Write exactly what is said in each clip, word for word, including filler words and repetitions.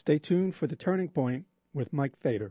Stay tuned for The Turning Point with Mike Fader.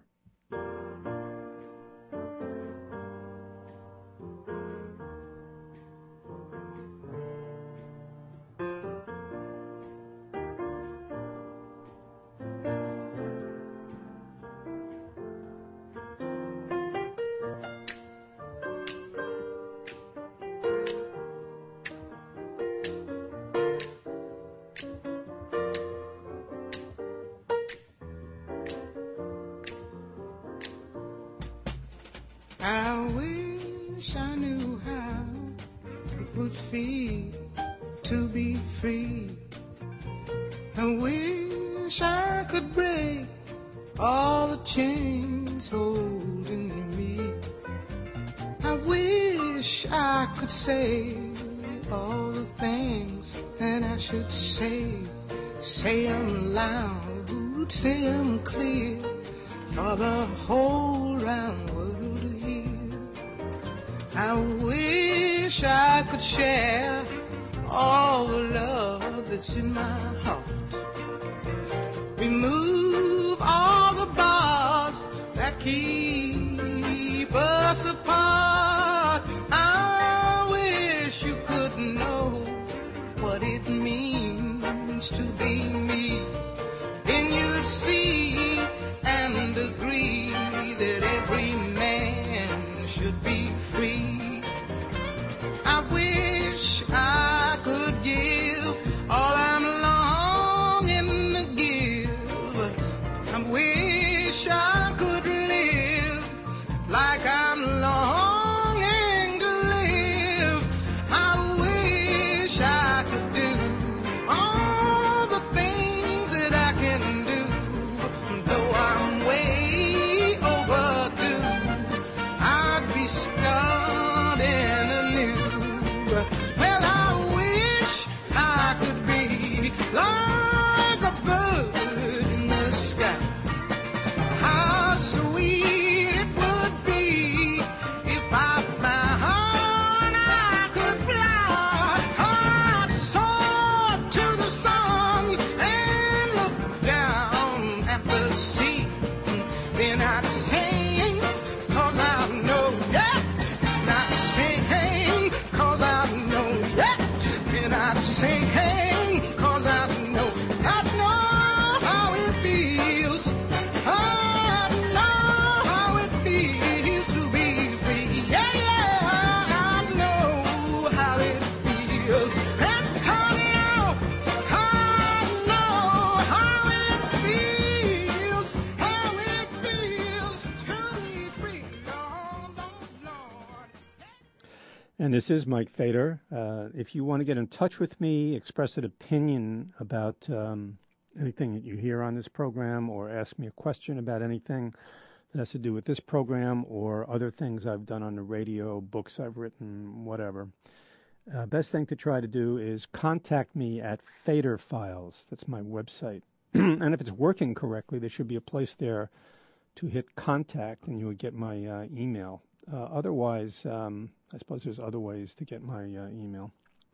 And this is Mike Fader. Uh, if you want to get in touch with me, express an opinion about um, anything that you hear on this program, or ask me a question about anything that has to do with this program or other things I've done on the radio, books I've written, whatever, uh, best thing to try to do is contact me at Fader Files. That's my website. And if it's working correctly, there should be a place there to hit contact, and you would get my uh, email. Uh, otherwise, um, I suppose there's other ways to get my uh, email.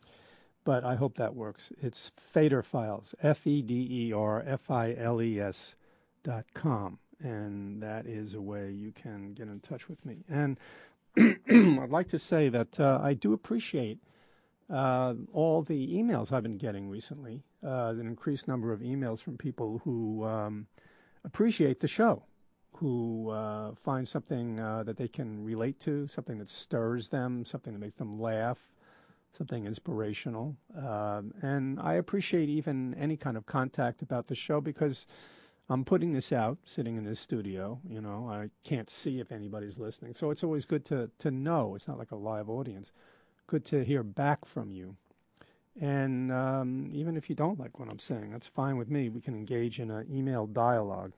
But I hope that works. It's Fader Files, F E D E R F I L E S dot com. And that is a way you can get in touch with me. And I'd like to say that uh, I do appreciate uh, all the emails I've been getting recently, uh, an increased number of emails from people who um, appreciate the show, who uh, find something uh, that they can relate to, something that stirs them, something that makes them laugh, something inspirational. Um, and I appreciate even any kind of contact about the show, because I'm putting this out, sitting in this studio. You know, I can't see if anybody's listening. So it's always good to, to know. It's not like a live audience. Good to hear back from you. And um, even if you don't like what I'm saying, that's fine with me. We can engage in an email dialogue.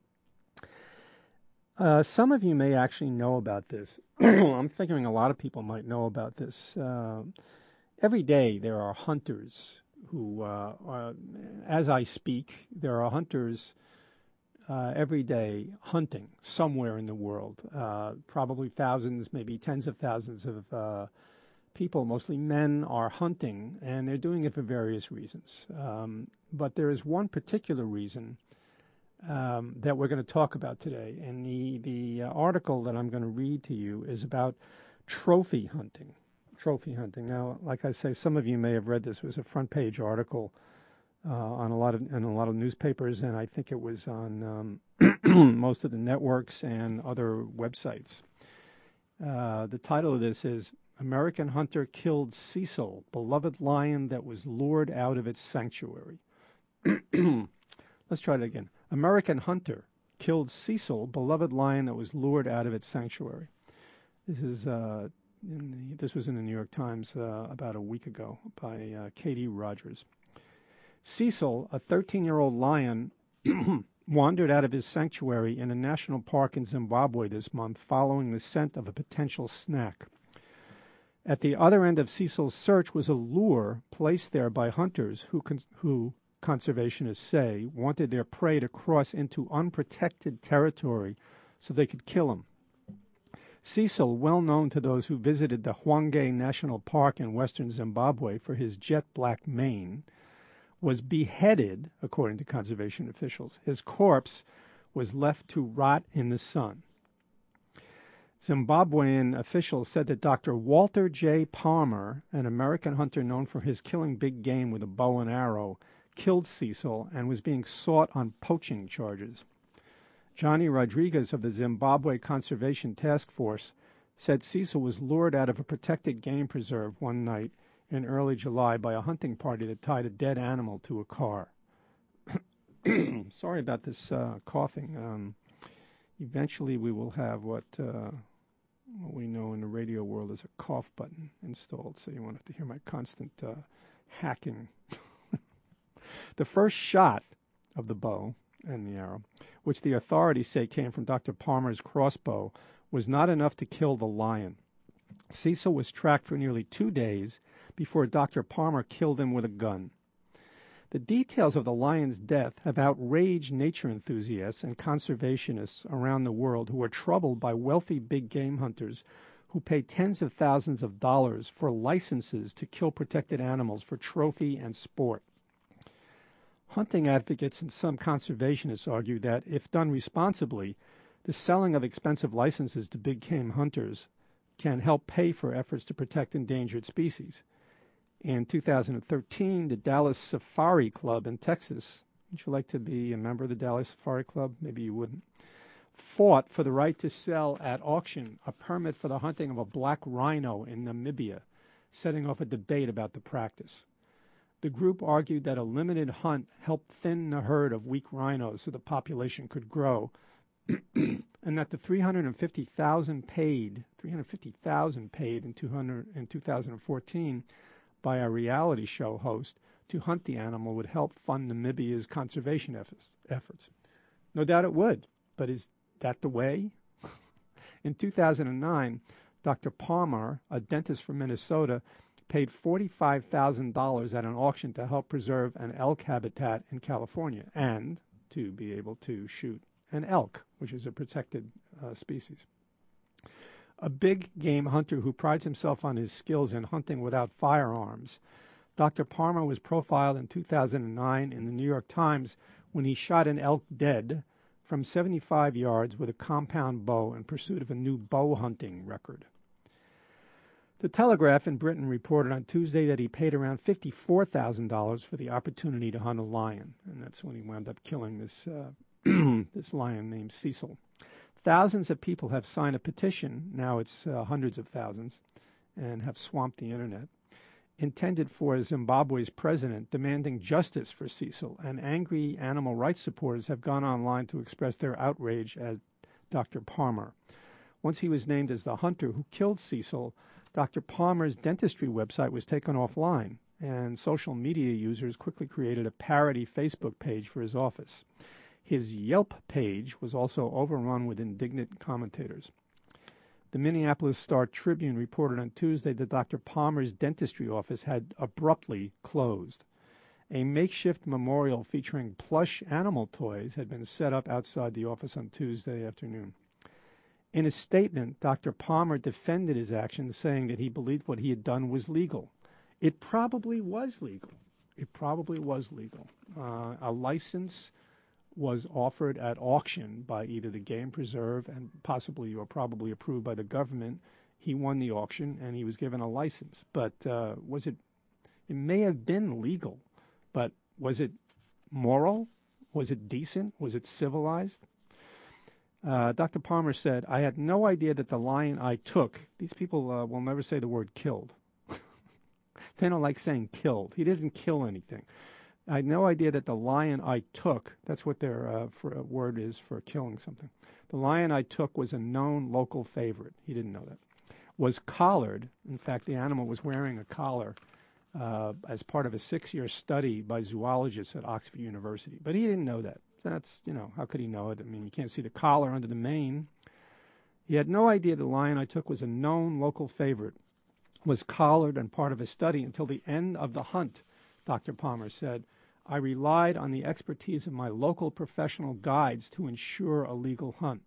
Uh, some of you may actually know about this. I'm thinking a lot of people might know about this. Uh, every day there are hunters who, uh, are, as I speak, there are hunters uh, every day hunting somewhere in the world. Uh, probably thousands, maybe tens of thousands of uh, people, mostly men, are hunting, and they're doing it for various reasons. Um, but there is one particular reason um, that we're going to talk about today. And the, the uh, article that I'm going to read to you is about trophy hunting. Trophy hunting. Now, like I say, some of you may have read this. It was a front page article uh, on a lot of in a lot of newspapers, and I think it was on um, most of the networks and other websites. Uh, the title of this is American Hunter Killed Cecil, Beloved Lion That Was Lured Out of Its Sanctuary. Let's try that again. American Hunter Killed Cecil, Beloved Lion That Was Lured Out of Its Sanctuary. This is uh, in the, this was in the New York Times uh, about a week ago by uh, Katie Rogers. Cecil, a thirteen-year-old lion, wandered out of his sanctuary in a national park in Zimbabwe this month following the scent of a potential snack. At the other end of Cecil's search was a lure placed there by hunters who, con- who conservationists say, wanted their prey to cross into unprotected territory so they could kill him. Cecil, well known to those who visited the Hwange National Park in western Zimbabwe for his jet black mane, was beheaded, according to conservation officials. His corpse was left to rot in the sun. Zimbabwean officials said that Doctor Walter J. Palmer, an American hunter known for his killing big game with a bow and arrow, killed Cecil and was being sought on poaching charges. Johnny Rodriguez of the Zimbabwe Conservation Task Force said Cecil was lured out of a protected game preserve one night in early July by a hunting party that tied a dead animal to a car. Sorry about this uh, coughing. Um, eventually we will have what, uh, what we know in the radio world as a cough button installed, so you won't have to hear my constant uh, hacking. The first shot of the bow and the arrow, which the authorities say came from Doctor Palmer's crossbow, was not enough to kill the lion. Cecil was tracked for nearly two days before Doctor Palmer killed him with a gun. The details of the lion's death have outraged nature enthusiasts and conservationists around the world who are troubled by wealthy big game hunters who pay tens of thousands of dollars for licenses to kill protected animals for trophy and sport. Hunting advocates and some conservationists argue that, if done responsibly, the selling of expensive licenses to big game hunters can help pay for efforts to protect endangered species. In two thousand thirteen, the Dallas Safari Club in Texas, would you like to be a member of the Dallas Safari Club? Maybe you wouldn't. Fought for the right to sell at auction a permit for the hunting of a black rhino in Namibia, setting off a debate about the practice. The group argued that a limited hunt helped thin the herd of weak rhinos so the population could grow, and that the three hundred fifty thousand paid, three hundred fifty thousand paid in, two hundred, in two thousand fourteen by a reality show host to hunt the animal would help fund Namibia's conservation efforts. No doubt it would, but is that the way? In two thousand nine, Doctor Palmer, a dentist from Minnesota, paid forty-five thousand dollars at an auction to help preserve an elk habitat in California and to be able to shoot an elk, which is a protected uh, species. A big game hunter who prides himself on his skills in hunting without firearms, Doctor Palmer was profiled in two thousand nine in the New York Times when he shot an elk dead from seventy-five yards with a compound bow in pursuit of a new bow hunting record. The Telegraph in Britain reported on Tuesday that he paid around fifty-four thousand dollars for the opportunity to hunt a lion, and that's when he wound up killing this uh, this lion named Cecil. Thousands of people have signed a petition, now it's uh, hundreds of thousands, and have swamped the internet, intended for Zimbabwe's president demanding justice for Cecil, and angry animal rights supporters have gone online to express their outrage at Doctor Palmer. Once he was named as the hunter who killed Cecil, Doctor Palmer's dentistry website was taken offline, and social media users quickly created a parody Facebook page for his office. His Yelp page was also overrun with indignant commentators. The Minneapolis Star-Tribune reported on Tuesday that Doctor Palmer's dentistry office had abruptly closed. A makeshift memorial featuring plush animal toys had been set up outside the office on Tuesday afternoon. In a statement, Doctor Palmer defended his actions, saying that he believed what he had done was legal. It probably was legal. It probably was legal. Uh, a license was offered at auction by either the game preserve and possibly or probably approved by the government. He won the auction and he was given a license. But uh, was it, it may have been legal, but was it moral? Was it decent? Was it civilized? Uh, Doctor Palmer said, I had no idea that the lion I took, these people uh, will never say the word killed. They don't like saying killed. He doesn't kill anything. I had no idea that the lion I took, that's what their uh, for, uh, word is for killing something. The lion I took was a known local favorite. He didn't know that. Was collared. In fact, the animal was wearing a collar uh, as part of a six-year study by zoologists at Oxford University. But he didn't know that. That's, you know, how could he know it? I mean, you can't see the collar under the mane. He had no idea the lion I took was a known local favorite, was collared and part of a study until the end of the hunt, Doctor Palmer said. I relied on the expertise of my local professional guides to ensure a legal hunt.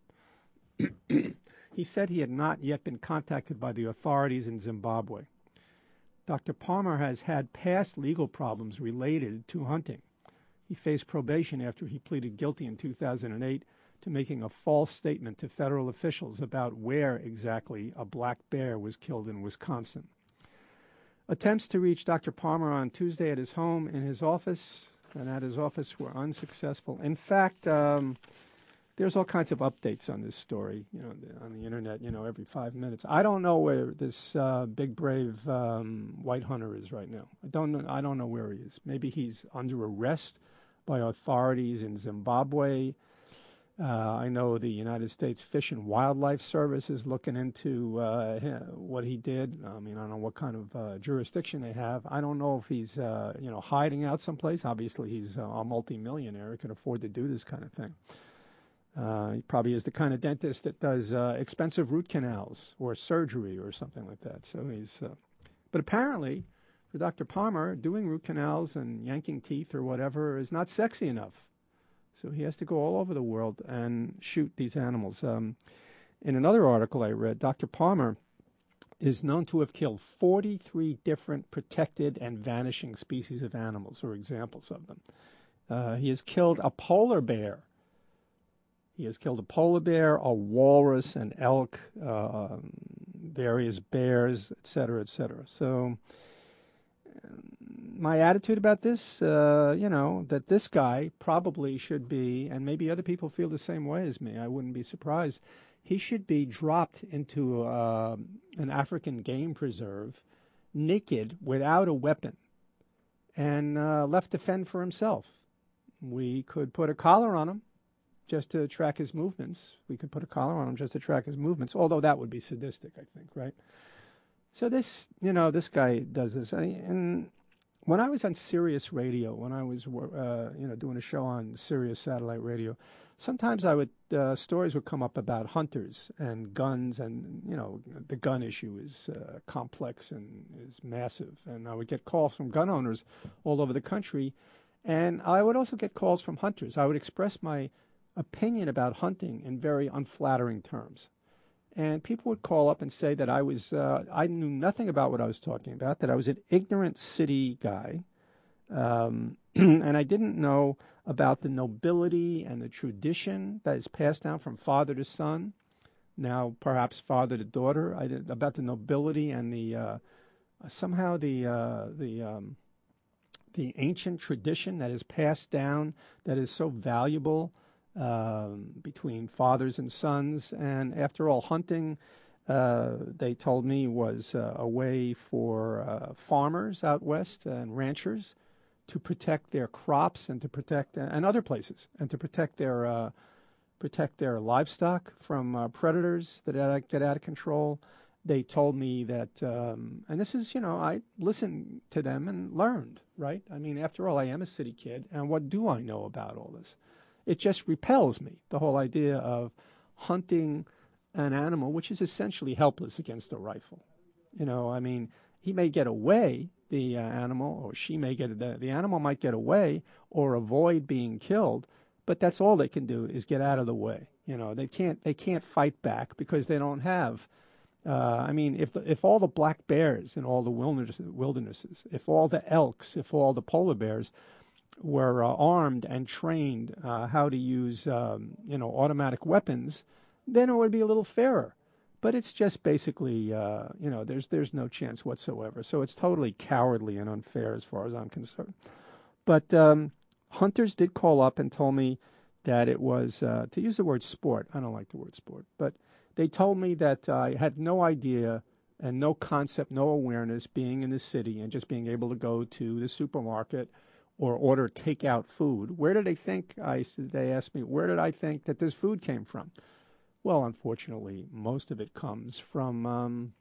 He said he had not yet been contacted by the authorities in Zimbabwe. Doctor Palmer has had past legal problems related to hunting. He faced probation after he pleaded guilty in two thousand eight to making a false statement to federal officials about where exactly a black bear was killed in Wisconsin. Attempts to reach Doctor Palmer on Tuesday at his home in his office and at his office were unsuccessful. In fact, um, there's all kinds of updates on this story, you know, on the internet, you know, every five minutes. I don't know where this uh, big brave um, white hunter is right now. I don't know. I don't know where he is. Maybe he's under arrest by authorities in Zimbabwe. Uh, I know the United States Fish and Wildlife Service is looking into uh, what he did. I mean, I don't know what kind of uh, jurisdiction they have. I don't know if he's, uh, you know, hiding out someplace. Obviously, he's uh, a multimillionaire. He can afford to do this kind of thing. Uh, he probably is the kind of dentist that does uh, expensive root canals or surgery or something like that. So he's, uh, but apparently, for Doctor Palmer, doing root canals and yanking teeth or whatever is not sexy enough. So he has to go all over the world and shoot these animals. Um, in another article I read, Doctor Palmer is known to have killed forty-three different protected and vanishing species of animals, or examples of them. Uh, he has killed a polar bear. He has killed a polar bear, a walrus, an elk, uh, various bears, et cetera, et cetera. So my attitude about this, uh, you know, that this guy probably should be, and maybe other people feel the same way as me, I wouldn't be surprised, he should be dropped into uh, an African game preserve, naked, without a weapon, and uh, left to fend for himself. We could put a collar on him just to track his movements. We could put a collar on him just to track his movements, although that would be sadistic, I think, right? So this, you know, this guy does this. And when I was on Sirius Radio, when I was, uh, you know, doing a show on Sirius Satellite Radio, sometimes I would, uh, stories would come up about hunters and guns, and, you know, the gun issue is uh, complex and is massive. And I would get calls from gun owners all over the country. And I would also get calls from hunters. I would express my opinion about hunting in very unflattering terms. And people would call up and say that I was, uh, I knew nothing about what I was talking about, that I was an ignorant city guy, um, and I didn't know about the nobility and the tradition that is passed down from father to son, now perhaps father to daughter, I did, about the nobility and the, uh, somehow the, uh, the, um, the ancient tradition that is passed down, that is so valuable, Um, between fathers and sons. And after all, hunting, uh, they told me, was uh, a way for uh, farmers out west and ranchers to protect their crops and to protect, and other places, and to protect their uh, protect their livestock from uh, predators that get out of control. They told me that, um, and this is, you know, I listened to them and learned, right? I mean, after all, I am a city kid, and what do I know about all this? It just repels me, the whole idea of hunting an animal which is essentially helpless against a rifle. You know, I mean, he may get away, the uh, animal, or she may get, the, the animal might get away or avoid being killed, but that's all they can do is get out of the way. You know, they can't, they can't fight back because they don't have, uh, I mean, if, the, if all the black bears in all the wilderness, wildernesses, if all the elks, if all the polar bears were uh, armed and trained uh, how to use, um, you know, automatic weapons, then it would be a little fairer. But it's just basically, uh, you know, there's there's no chance whatsoever. So it's totally cowardly and unfair as far as I'm concerned. But um, hunters did call up and told me that it was, uh, to use the word sport, I don't like the word sport, but they told me that I had no idea and no concept, no awareness being in the city and just being able to go to the supermarket or order takeout food. Where did they think, I, they asked me, where did I think that this food came from? Well, unfortunately, most of it comes from um,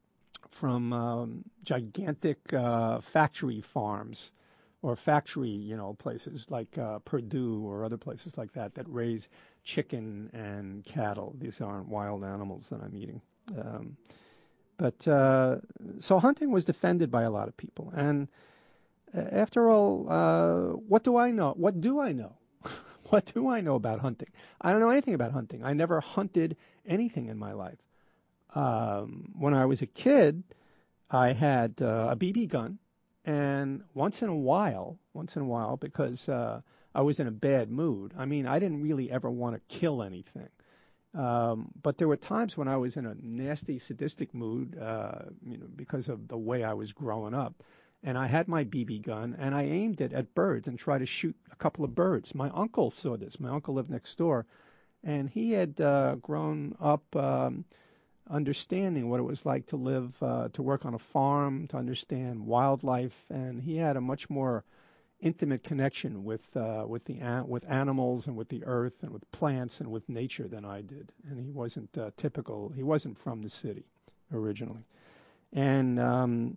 from um, gigantic uh, factory farms or factory, you know, places like uh, Purdue or other places like that that raise chicken and cattle. These aren't wild animals that I'm eating. Um, but uh, so hunting was defended by a lot of people. And uh, after all, uh, what do I know? What do I know? What do I know about hunting? I don't know anything about hunting. I never hunted anything in my life. Um, when I was a kid, I had uh, a B B gun, and once in a while, once in a while, because uh, I was in a bad mood. I mean, I didn't really ever want to kill anything, um, but there were times when I was in a nasty, sadistic mood, uh, you know, because of the way I was growing up. And I had my B B gun, and I aimed it at birds and tried to shoot a couple of birds. My uncle saw this. My uncle lived next door, and he had uh, grown up um, understanding what it was like to live, uh, to work on a farm, to understand wildlife, and he had a much more intimate connection with uh, with the an- with animals and with the earth and with plants and with nature than I did. And he wasn't uh, typical. He wasn't from the city originally, and um,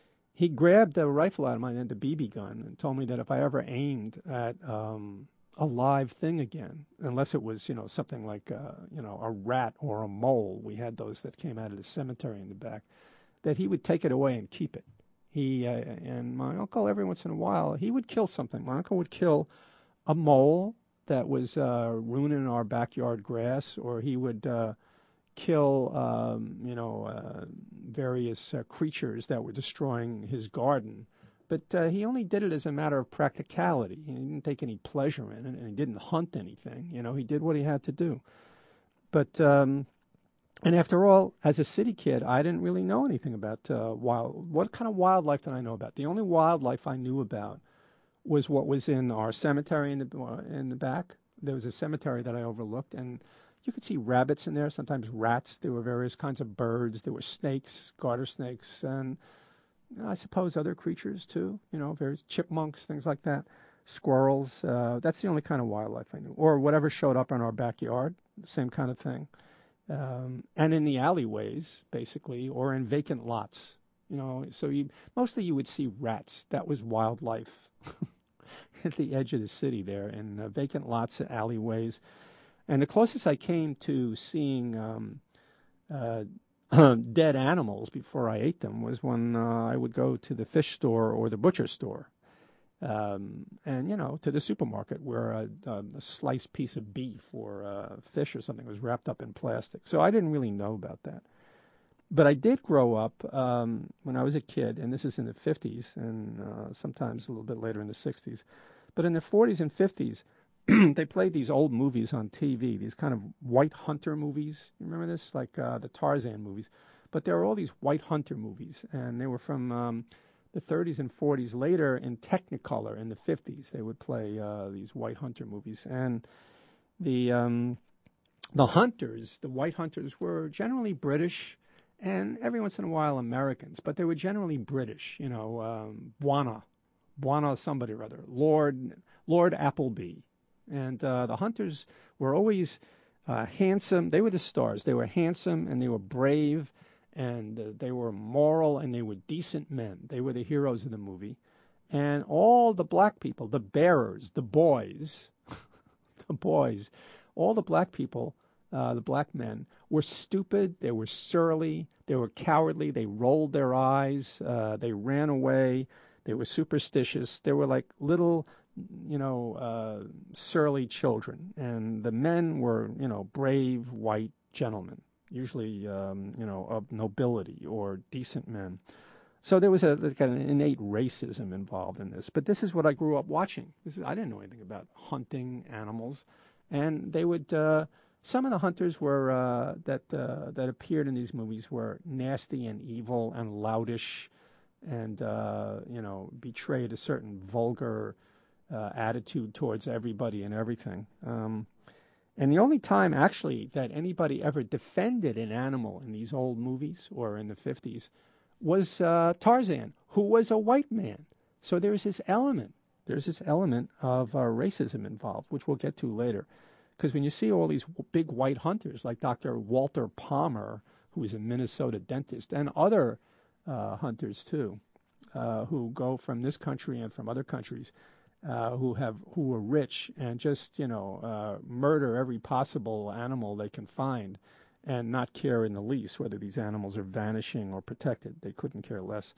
he grabbed a rifle out of my hand, the B B gun, and told me that if I ever aimed at um, a live thing again, unless it was, you know, something like, uh, you know, a rat or a mole, we had those that came out of the cemetery in the back, that he would take it away and keep it. He uh, and my uncle, every once in a while, he would kill something. My uncle would kill a mole that was uh, ruining our backyard grass, or he would uh, kill, um, you know, uh, various uh, creatures that were destroying his garden. But uh, he only did it as a matter of practicality. He didn't take any pleasure in it, and he didn't hunt anything. You know, he did what he had to do. But um, and after all, as a city kid, I didn't really know anything about uh, wild. What kind of wildlife did I know about? The only wildlife I knew about was what was in our cemetery in the uh, in the back. There was a cemetery that I overlooked, and you could see rabbits in there, sometimes rats. There were various kinds of birds. There were snakes, garter snakes, and I suppose other creatures too. You know, various chipmunks, things like that. Squirrels. Uh, that's the only kind of wildlife I knew, or whatever showed up in our backyard. Same kind of thing. Um, and in the alleyways, basically, or in vacant lots. You know, so you mostly you would see rats. That was wildlife at the edge of the city there, in uh, vacant lots and alleyways. And the closest I came to seeing um, uh, dead animals before I ate them was when uh, I would go to the fish store or the butcher store. Um, and, you know, to the supermarket where a, a, a sliced piece of beef or uh, fish or something was wrapped up in plastic. So I didn't really know about that. But I did grow up um, when I was a kid, and this is in the fifties and uh, sometimes a little bit later in the sixties. But in the forties and fifties, they played these old movies on T V, these kind of white hunter movies. You remember this? Like uh, the Tarzan movies. But there were all these white hunter movies, and they were from um, the thirties and forties. Later in Technicolor in the fifties, they would play uh, these white hunter movies. And the um, the hunters, the white hunters, were generally British and every once in a while Americans, but they were generally British. You know, um, Bwana, Bwana somebody or other, Lord Lord Appleby. And uh, the hunters were always uh, handsome. They were the stars. They were handsome and they were brave and uh, they were moral and they were decent men. They were the heroes of the movie. And all the black people, the bearers, the boys, the boys, all the black people, uh, the black men, were stupid. They were surly. They were cowardly. They rolled their eyes. Uh, they ran away. They were superstitious. They were like little, you know, uh, surly children. And the men were, you know, brave white gentlemen, usually, um, you know, of nobility or decent men. So there was a like an innate racism involved in this. But this is what I grew up watching. This is, I didn't know anything about hunting animals, and they would. Uh, some of the hunters were uh, that uh, that appeared in these movies were nasty and evil and loutish, and uh, you know betrayed a certain vulgar uh, attitude towards everybody and everything. Um, and the only time actually that anybody ever defended an animal in these old movies or in the fifties was uh, Tarzan, who was a white man. So there's this element. There's this element of uh, racism involved, which we'll get to later. Because when you see all these big white hunters like Doctor Walter Palmer, who is a Minnesota dentist, and other uh, hunters too, uh, who go from this country and from other countries, uh, who have who are rich and just you know uh, murder every possible animal they can find, and not care in the least whether these animals are vanishing or protected. They couldn't care less.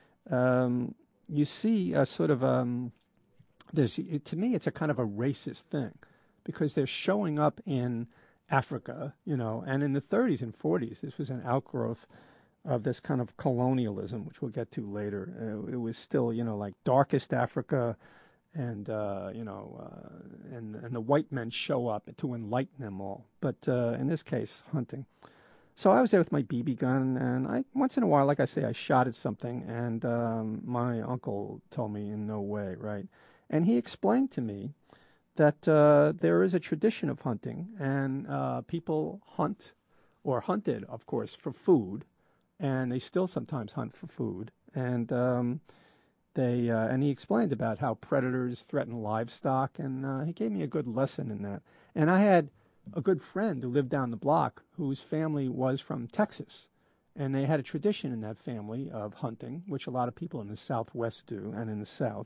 Um, you see a sort of um, there's to me it's a kind of a racist thing, because they're showing up in Africa, you know, and in the thirties and forties, this was an outgrowth of this kind of colonialism, which we'll get to later. Uh, it was still, you know, like darkest Africa, and uh, you know, uh, and and the white men show up to enlighten them all. But uh, in this case, hunting. So I was there with my B B gun, and I once in a while, like I say, I shot at something, and um, my uncle told me in no way, right? And he explained to me that uh, there is a tradition of hunting, and uh, people hunt, or hunted, of course, for food, and they still sometimes hunt for food. And um, they uh, and he explained about how predators threaten livestock, and uh, he gave me a good lesson in that. And I had a good friend who lived down the block whose family was from Texas, and they had a tradition in that family of hunting, which a lot of people in the Southwest do, and in the South.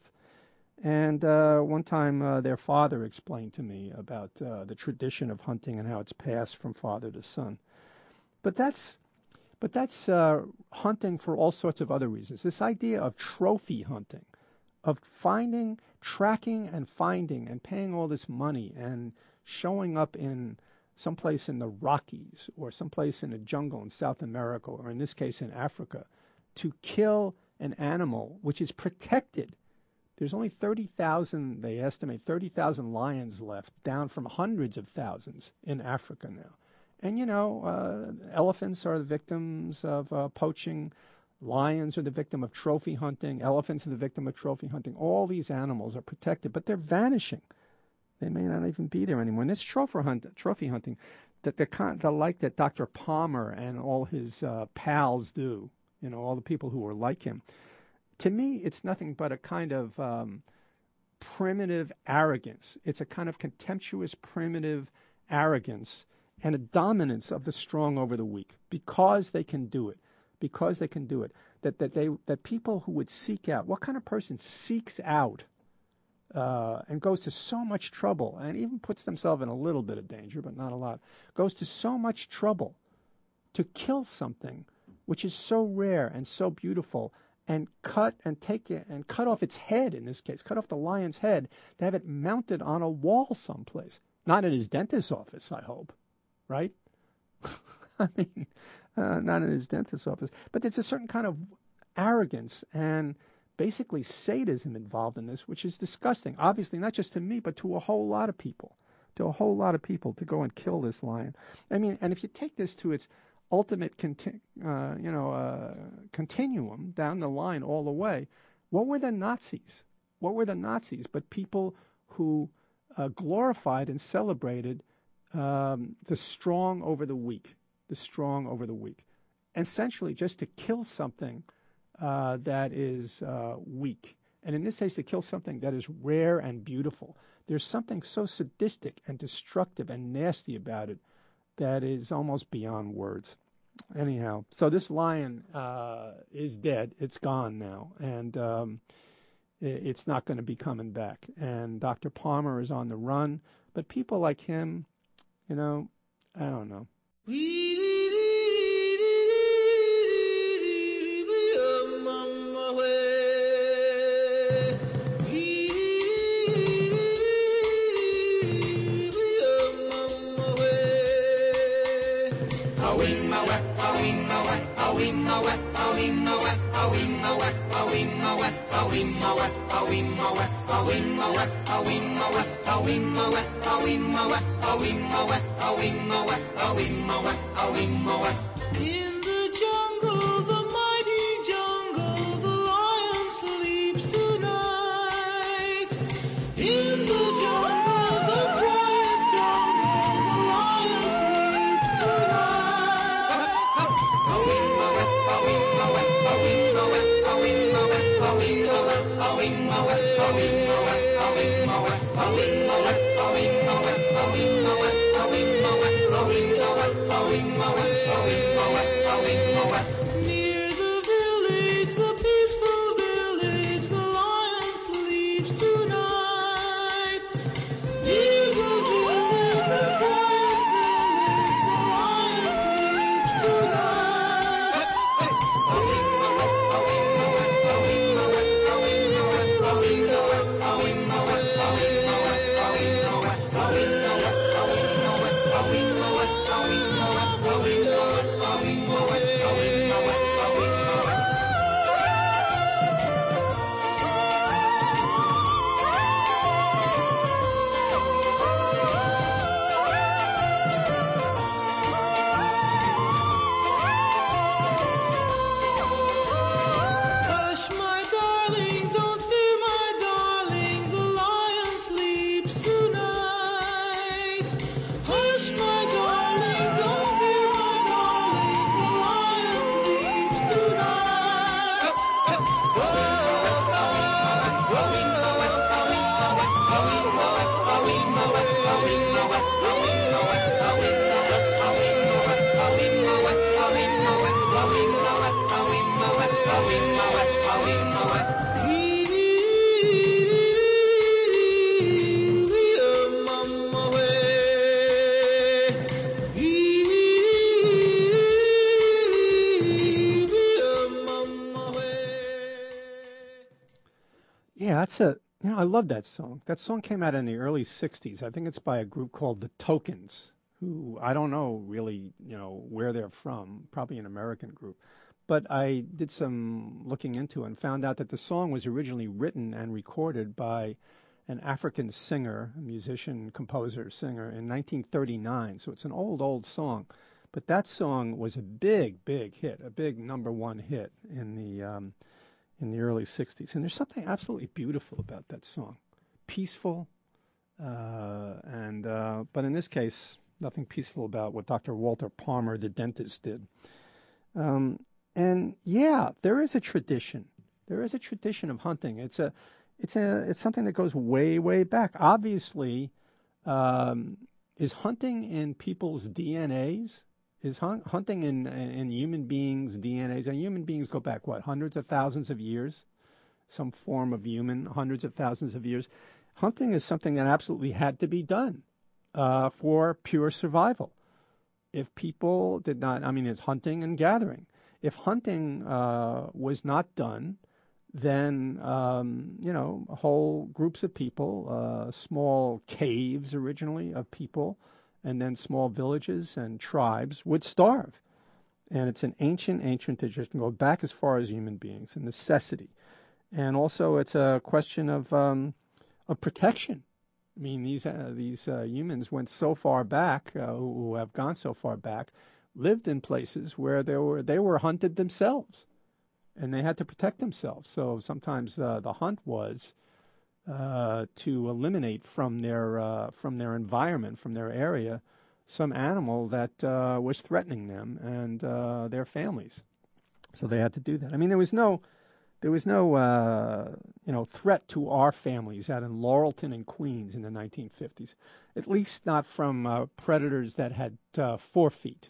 And uh, one time uh, their father explained to me about uh, the tradition of hunting and how it's passed from father to son. But that's but that's uh, hunting for all sorts of other reasons. This idea of trophy hunting, of finding, tracking and finding and paying all this money and showing up in someplace in the Rockies or someplace in a jungle in South America, or in this case in Africa, to kill an animal which is protected. There's only thirty thousand, they estimate, thirty thousand lions left, down from hundreds of thousands in Africa now. And, you know, uh, elephants are the victims of uh, poaching. Lions are the victim of trophy hunting. Elephants are the victim of trophy hunting. All these animals are protected, but they're vanishing. They may not even be there anymore. And this trophy, hunt, trophy hunting, that the, the like that Doctor Palmer and all his uh, pals do, you know, all the people who are like him, to me, it's nothing but a kind of um, primitive arrogance. It's a kind of contemptuous, primitive arrogance and a dominance of the strong over the weak, because they can do it, because they can do it. That that they that people who would seek out, what kind of person seeks out uh, and goes to so much trouble, and even puts themselves in a little bit of danger, but not a lot, goes to so much trouble to kill something which is so rare and so beautiful, and cut and take it and cut off its head, in this case, cut off the lion's head, to have it mounted on a wall someplace. Not in his dentist's office, I hope, right? I mean, uh, not in his dentist's office. But there's a certain kind of arrogance and basically sadism involved in this, which is disgusting. Obviously, not just to me, but to a whole lot of people, to a whole lot of people, to go and kill this lion. I mean, and if you take this to its ultimate, conti- uh, you know, uh, continuum down the line all the way, what were the Nazis? What were the Nazis but people who uh, glorified and celebrated um, the strong over the weak, the strong over the weak, essentially just to kill something uh, that is uh, weak, and in this case, to kill something that is rare and beautiful. There's something so sadistic and destructive and nasty about it that is almost beyond words. Anyhow, so this lion uh, is dead. It's gone now, and um, it's not going to be coming back. And Doctor Palmer is on the run, but people like him, you know, I don't know. Yeah, that's a, you know, I love that song. That song came out in the early sixties. I think it's by a group called The Tokens, who I don't know really, you know, where they're from, probably an American group. But I did some looking into it and found out that the song was originally written and recorded by an African singer, a musician, composer, singer in nineteen thirty-nine. So it's an old, old song. But that song was a big, big hit, a big number one hit in the um, in the early sixties. And there's something absolutely beautiful about that song. Peaceful, uh, and uh, but in this case, nothing peaceful about what Doctor Walter Palmer, the dentist, did. Um, and yeah, there is a tradition. There is a tradition of hunting. It's a, it's a, it's something that goes way, way back. Obviously, um, is hunting in people's D N As? Is hunt, hunting in in human beings' D N As? And human beings go back what, hundreds of thousands of years? Some form of human, hundreds of thousands of years. Hunting is something that absolutely had to be done uh, for pure survival. If people did not, I mean, it's hunting and gathering. If hunting uh, was not done, then, um, you know, whole groups of people, uh, small caves originally of people, and then small villages and tribes would starve. And it's an ancient, ancient tradition, go back as far as human beings, a necessity. And also it's a question of, um, of protection. I mean, these uh, these uh, humans went so far back, uh, who, who have gone so far back, lived in places where they were they were hunted themselves, and they had to protect themselves. So sometimes uh, the hunt was uh, to eliminate from their uh, from their environment, from their area, some animal that uh, was threatening them and uh, their families. So they had to do that. I mean, there was no there was no, uh, you know, threat to our families out in Laurelton and Queens in the nineteen fifties, at least not from uh, predators that had uh, four feet.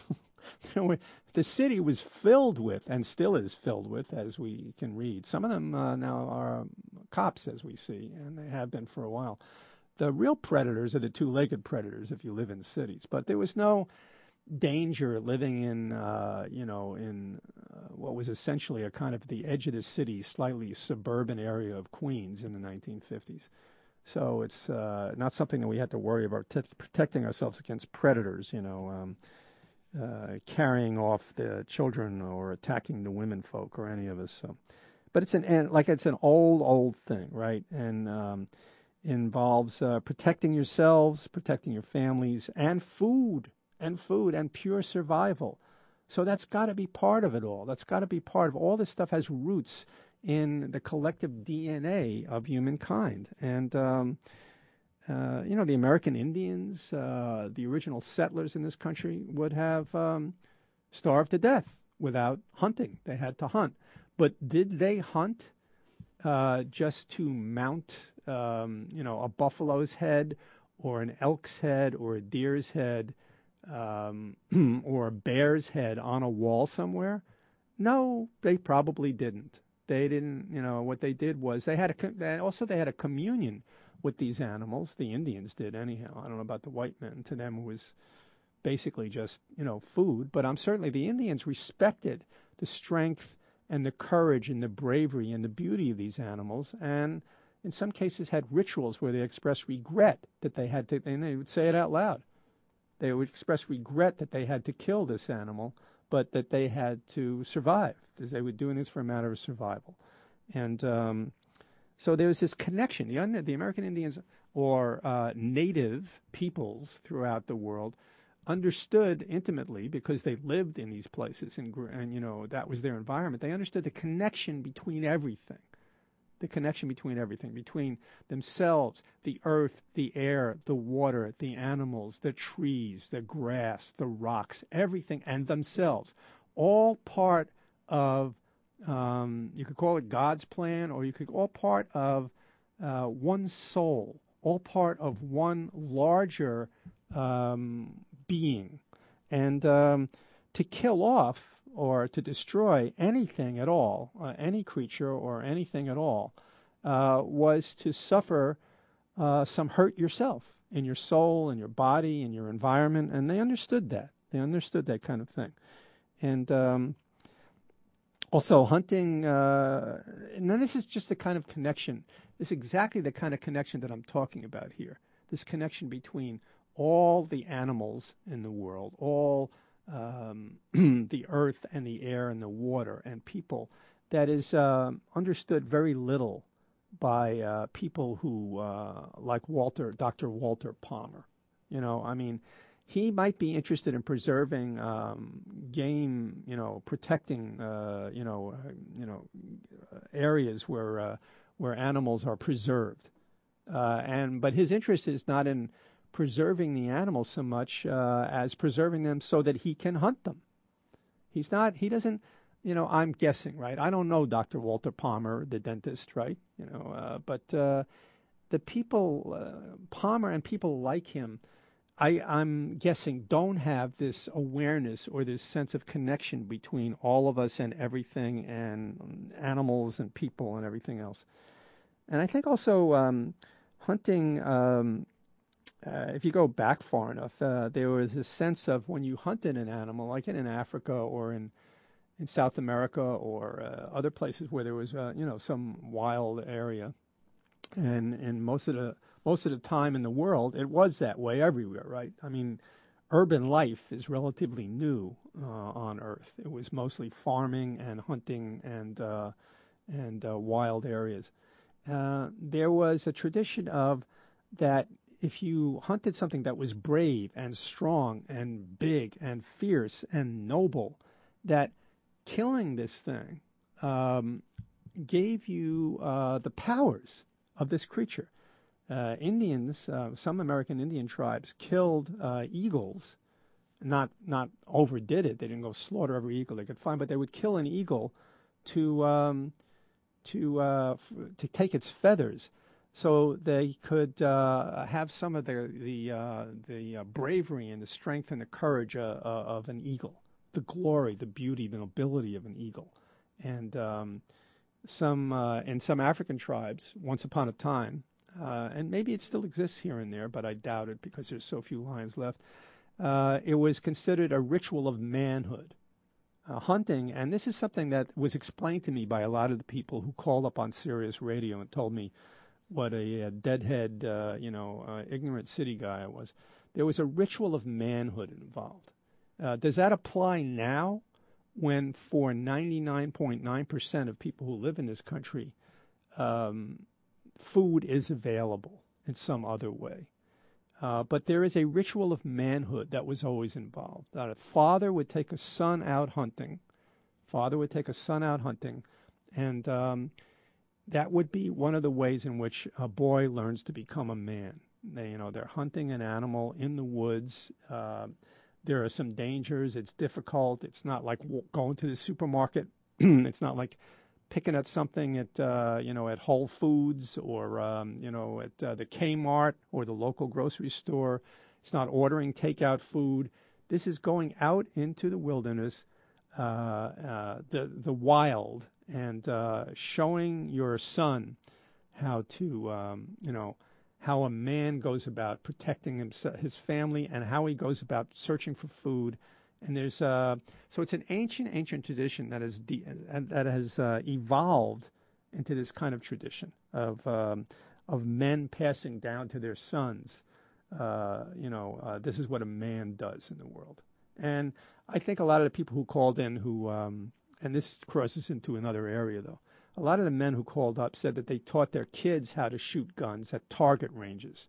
The city was filled with, and still is filled with, as we can read. Some of them uh, now are cops, as we see, and they have been for a while. The real predators are the two-legged predators if you live in cities. But there was no danger living in, uh, you know, in uh, what was essentially a kind of the edge of the city, slightly suburban area of Queens in the nineteen fifties. So it's uh, not something that we had to worry about t- protecting ourselves against predators, you know. Um, uh, carrying off the children or attacking the women folk or any of us. So, but it's an and like it's an old old thing, right? And um, involves uh, protecting yourselves, protecting your families, and food, and food, and pure survival. So that's got to be part of it all. That's got to be part of all this stuff has roots in the collective D N A of humankind. And, um, uh, you know, the American Indians, uh, the original settlers in this country, would have um, starved to death without hunting. They had to hunt. But did they hunt uh, just to mount, um, you know, a buffalo's head or an elk's head or a deer's head um, or a bear's head on a wall somewhere? No, they probably didn't. They didn't, you know, what they did was they had a, they also they had a communion with these animals. The Indians did anyhow. I don't know about the white men. To them it was basically just, you know, food. But I'm certainly the Indians respected the strength and the courage and the bravery and the beauty of these animals, and in some cases had rituals where they expressed regret that they had to, and they would say it out loud. They would express regret that they had to kill this animal, but that they had to survive, because they were doing this for a matter of survival. And um, so there was this connection. The, the American Indians or uh, native peoples throughout the world understood intimately, because they lived in these places and, and you know that was their environment. They understood the connection between everything, the connection between everything, between themselves, the earth, the air, the water, the animals, the trees, the grass, the rocks, everything, and themselves, all part of, um, you could call it God's plan, or you could all part of uh, one soul, all part of one larger um, being. And um, to kill off or to destroy anything at all, uh, any creature or anything at all, uh, was to suffer uh, some hurt yourself in your soul, in your body, in your environment. And they understood that. They understood that kind of thing. And um, also hunting, uh, and then this is just the kind of connection. This is exactly the kind of connection that I'm talking about here. This connection between all the animals in the world, all um, the earth and the air and the water and people, that is uh, understood very little by uh, people who, uh, like Walter, Doctor Walter Palmer. You know, I mean, he might be interested in preserving um, game, you know, protecting, uh, you know, uh, you know, areas where uh, where animals are preserved, uh, and but his interest is not in preserving the animals so much uh, as preserving them so that he can hunt them. He's not, he doesn't, you know, I'm guessing, right? I don't know Doctor Walter Palmer, the dentist, right? You know, uh, but uh, the people, uh, Palmer and people like him, I, I'm guessing don't have this awareness or this sense of connection between all of us and everything, and animals and people and everything else. And I think also um, hunting, um, Uh, if you go back far enough, uh, there was a sense of when you hunted an animal, like in, in Africa or in, in South America or uh, other places where there was, uh, you know, some wild area, and and most of the most of the time in the world, it was that way everywhere, right? I mean, urban life is relatively new uh, on Earth. It was mostly farming and hunting and uh, and uh, wild areas. Uh, there was a tradition of that if you hunted something that was brave and strong and big and fierce and noble, that killing this thing um, gave you uh, the powers of this creature. Uh, Indians, uh, some American Indian tribes killed uh, eagles, not not overdid it. They didn't go slaughter every eagle they could find, but they would kill an eagle to um, to uh, f- to take its feathers, so they could uh, have some of the the uh, the uh, bravery and the strength and the courage uh, uh, of an eagle, the glory, the beauty, the nobility of an eagle. And um, some uh, in some African tribes, once upon a time, uh, and maybe it still exists here and there, but I doubt it because there's so few lions left. Uh, it was considered a ritual of manhood. Uh, hunting, and this is something that was explained to me by a lot of the people who called up on Sirius Radio and told me what a, a deadhead, uh, you know, uh, ignorant city guy I was. There was a ritual of manhood involved. Uh, does that apply now when for ninety-nine point nine percent of people who live in this country, um, food is available in some other way? Uh, but there is a ritual of manhood that was always involved. That a father would take a son out hunting. Father would take a son out hunting, and um, that would be one of the ways in which a boy learns to become a man. They, you know, they're hunting an animal in the woods. Uh, there are some dangers. It's difficult. It's not like w- going to the supermarket. It's not like picking at something at uh, you know at Whole Foods or um, you know at uh, the Kmart or the local grocery store. It's not ordering takeout food. This is going out into the wilderness, uh, uh, the the wild, and uh, showing your son how to um, you know how a man goes about protecting himself, his family, and how he goes about searching for food. And there's uh, so it's an ancient, ancient tradition that has de- that has uh, evolved into this kind of tradition of um, of men passing down to their sons. Uh, you know, uh, this is what a man does in the world. And I think a lot of the people who called in, who um, and this crosses into another area though. A lot of the men who called up said that they taught their kids how to shoot guns at target ranges.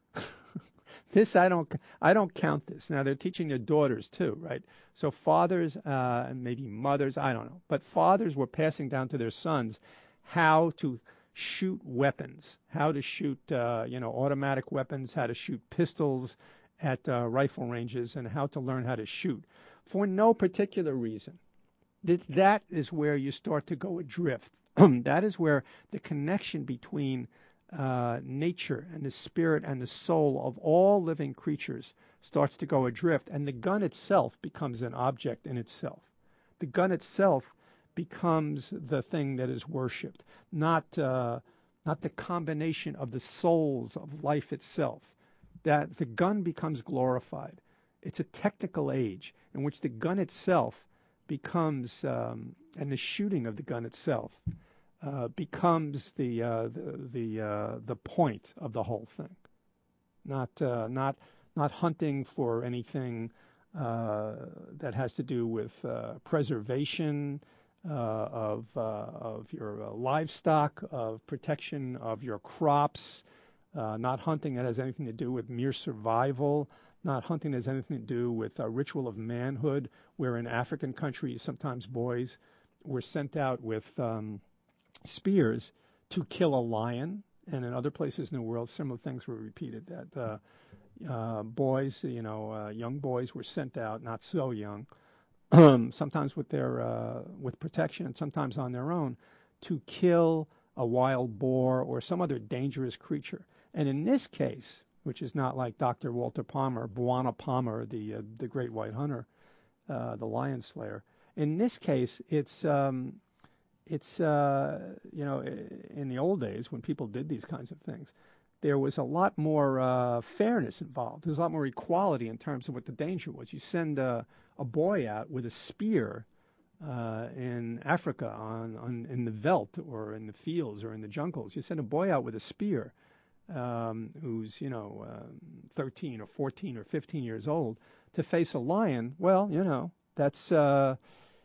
This I don't I don't count this. Now they're teaching their daughters too, right? So fathers uh, and maybe mothers, I don't know, but fathers were passing down to their sons how to shoot weapons, how to shoot uh, you know automatic weapons, how to shoot pistols at uh, rifle ranges, and how to learn how to shoot for no particular reason. That that is where you start to go adrift. That is where the connection between uh, nature and the spirit and the soul of all living creatures starts to go adrift, and the gun itself becomes an object in itself. The gun itself becomes the thing that is worshipped, not uh, not the combination of the souls of life itself. That the gun becomes glorified. It's a technical age in which the gun itself becomes, um, and the shooting of the gun itself uh, becomes the uh, the the, uh, the point of the whole thing. Not uh, not not hunting for anything uh, that has to do with uh, preservation uh, of uh, of your uh, livestock, of protection of your crops. Uh, not hunting that has anything to do with mere survival. Not hunting that has anything to do with a ritual of manhood, where in African countries sometimes boys were sent out with um, spears to kill a lion, and in other places in the world, similar things were repeated. That uh, uh, boys, you know, uh, young boys were sent out, not so young, sometimes with their uh, with protection, and sometimes on their own, to kill a wild boar or some other dangerous creature. And in this case, which is not like Doctor Walter Palmer, Bwana Palmer, the uh, the great white hunter, uh, the lion slayer. In this case, it's um, it's uh, you know in the old days when people did these kinds of things, there was a lot more uh, fairness involved. There's a lot more equality in terms of what the danger was. You send a, a boy out with a spear uh, in Africa on, on in the veldt or in the fields or in the jungles. You send a boy out with a spear um, who's you know um, thirteen or fourteen or fifteen years old to face a lion. Well, you know that's. Uh,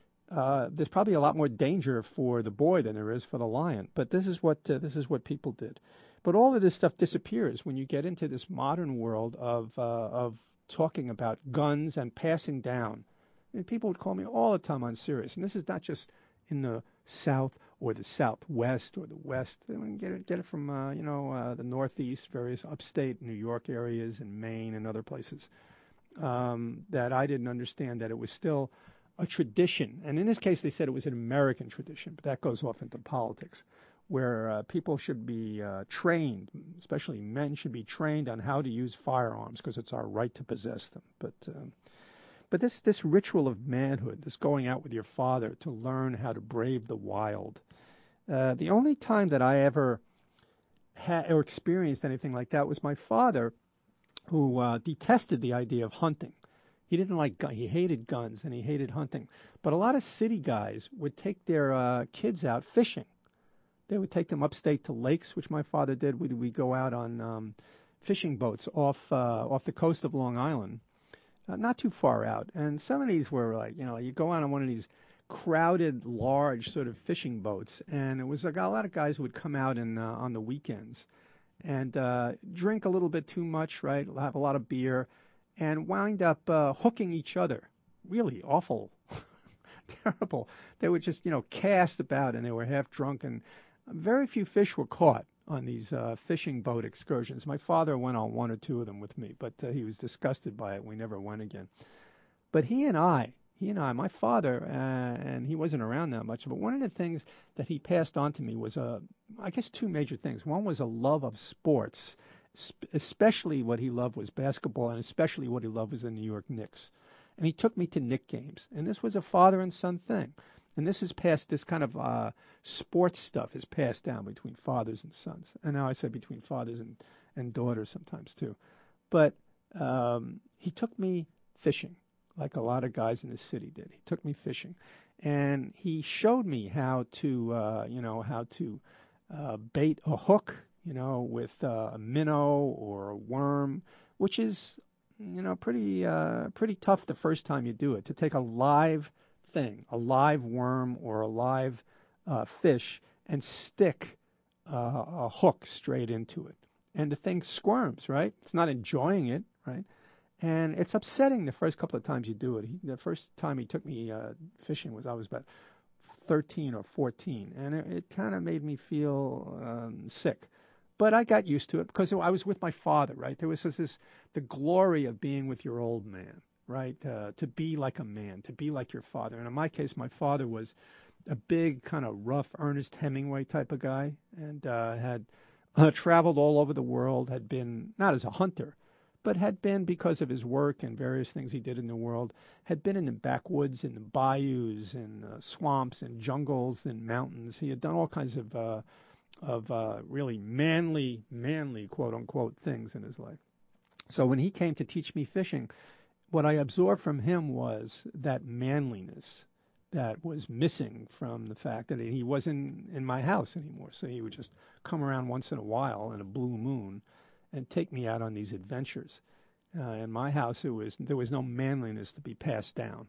uh, there's probably a lot more danger for the boy than there is for the lion. But this is what uh, this is what people did. But all of this stuff disappears when you get into this modern world of uh, of talking about guns and passing down. And people would call me all the time on Sirius, and this is not just in the South or the Southwest or the West. I mean, get it get it from uh, you know uh, the Northeast, various upstate New York areas, and Maine and other places. Um, that I didn't understand that it was still a tradition, and in this case they said it was an American tradition, but that goes off into politics, where uh, people should be uh, trained, especially men should be trained on how to use firearms because it's our right to possess them. But um, but this this ritual of manhood, this going out with your father to learn how to brave the wild, uh, the only time that I ever had or experienced anything like that was my father, who uh, detested the idea of hunting. He didn't like gun. He hated guns and he hated hunting. But a lot of city guys would take their uh, kids out fishing. They would take them upstate to lakes, which my father did. We we go out on um, fishing boats off uh, off the coast of Long Island, uh, not too far out. And some of these were like, you know, you go out on one of these crowded, large sort of fishing boats, and it was like a lot of guys who would come out and uh, on the weekends and uh, drink a little bit too much, right? Have a lot of beer, and wind up uh, hooking each other. Really awful, terrible. They would just, you know, cast about, and they were half drunk, and very few fish were caught on these uh, fishing boat excursions. My father went on one or two of them with me, but uh, he was disgusted by it. We never went again. But he and I, he and I, my father, uh, and he wasn't around that much, but one of the things that he passed on to me was, uh, I guess, two major things. One was a love of sports, sp- especially what he loved was basketball, and especially what he loved was the New York Knicks. And he took me to Knick games, and this was a father and son thing. And this is passed, this kind of uh, sports stuff is passed down between fathers and sons. And now I say between fathers and, and daughters sometimes too. But um, he took me fishing, like a lot of guys in the city did. He took me fishing. And he showed me how to, uh, you know, how to uh, bait a hook, you know, with uh, a minnow or a worm, which is, you know, pretty, uh, pretty tough the first time you do it, to take a live thing, a live worm or a live uh, fish, and stick uh, a hook straight into it. And the thing squirms, right? It's not enjoying it, right? And it's upsetting the first couple of times you do it. He, the first time he took me uh, fishing was I was about thirteen or fourteen, and it, it kind of made me feel um, sick. But I got used to it because I was with my father, right? There was this, this the glory of being with your old man, right? Uh, to be like a man, to be like your father. And in my case, my father was a big, kind of rough Ernest Hemingway type of guy, and uh, had uh, traveled all over the world, had been, not as a hunter, but had been, because of his work and various things he did in the world, had been in the backwoods, in the bayous, and uh, swamps, and jungles, and mountains. He had done all kinds of, uh, of uh, really manly, manly, quote-unquote, things in his life. So when he came to teach me fishing, what I absorbed from him was that manliness that was missing from the fact that he wasn't in my house anymore. So he would just come around once in a while in a blue moon and take me out on these adventures. Uh, in my house, it was there was no manliness to be passed down.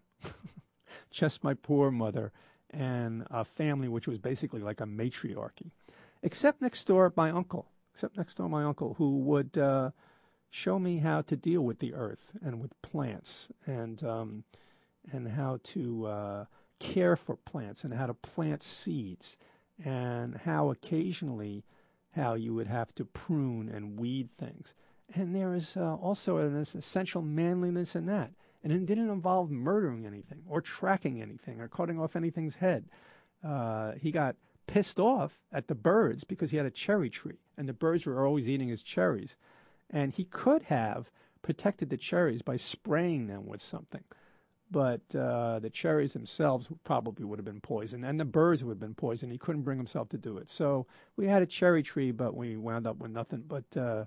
Just my poor mother and a family which was basically like a matriarchy. Except next door, my uncle. Except next door, my uncle, who would uh, show me how to deal with the earth and with plants, and um, and how to uh, care for plants, and how to plant seeds, and how occasionally how you would have to prune and weed things. And there is uh, also an essential manliness in that. And it didn't involve murdering anything or tracking anything or cutting off anything's head. Uh, he got pissed off at the birds because he had a cherry tree, and the birds were always eating his cherries. And he could have protected the cherries by spraying them with something. But uh, the cherries themselves probably would have been poisoned, and the birds would have been poisoned. He couldn't bring himself to do it. So we had a cherry tree, but we wound up with nothing but uh,